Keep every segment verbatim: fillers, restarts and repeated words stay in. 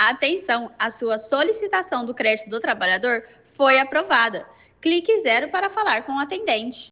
Atenção, a sua solicitação do crédito do trabalhador foi aprovada. Clique zero para falar com o atendente.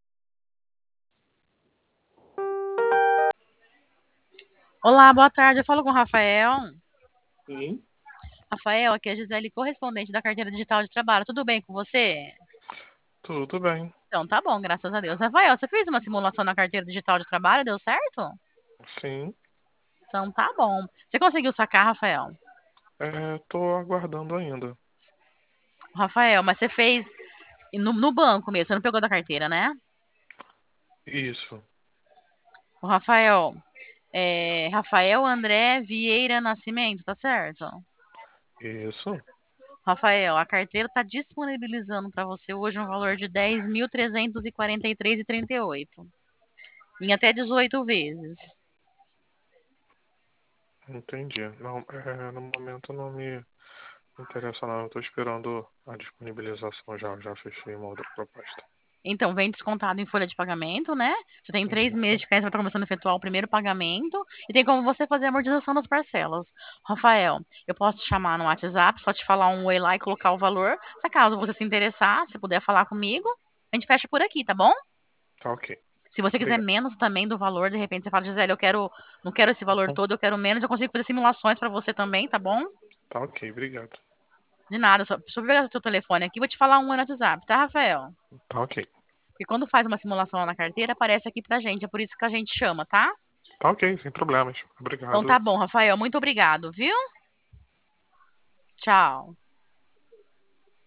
Olá, boa tarde. Eu falo com o Rafael. Sim, Rafael, aqui é a Gisele, correspondente da carteira digital de trabalho. Tudo bem com você? tudo bem. Então, tá bom, graças a Deus. Rafael, você fez uma simulação na carteira digital de trabalho? Deu certo? Sim, Então, tá bom. Você conseguiu sacar, Rafael? é, tô aguardando ainda. Rafael, mas você fez no, no banco mesmo, você não pegou da carteira, né? Isso, O Rafael, é, Rafael André Vieira Nascimento, tá certo? isso. Rafael, a carteira está disponibilizando para você hoje um valor de dez mil trezentos e quarenta e três reais e trinta e oito centavos, em até dezoito vezes. Entendi. Não, é, no momento não me interessa não. Eu tô esperando a disponibilização já. Já fechei uma outra proposta. Então, vem descontado em folha de pagamento, né? Você tem três meses Isso. de carência para começando a efetuar o primeiro pagamento e tem como você fazer a amortização das parcelas. Rafael, eu posso te chamar no WhatsApp, só te falar um oi lá e colocar o valor. Se caso você se interessar, se puder falar comigo, a gente fecha por aqui, tá bom? Tá ok. Se você quiser Obrigado. menos também do valor, de repente você fala, Gisele, eu quero, não quero esse valor Uhum. todo, eu quero menos, eu consigo fazer simulações para você também, tá bom? Tá ok, obrigado. De nada, só, deixa eu pegar o seu telefone aqui, vou te falar um oi no WhatsApp, tá, Rafael? Tá ok. Porque quando faz uma simulação lá na carteira, aparece aqui pra gente, é por isso que a gente chama, tá? Tá ok, sem problemas. Então tá Obrigado. bom, Rafael, muito obrigado, viu? Tchau.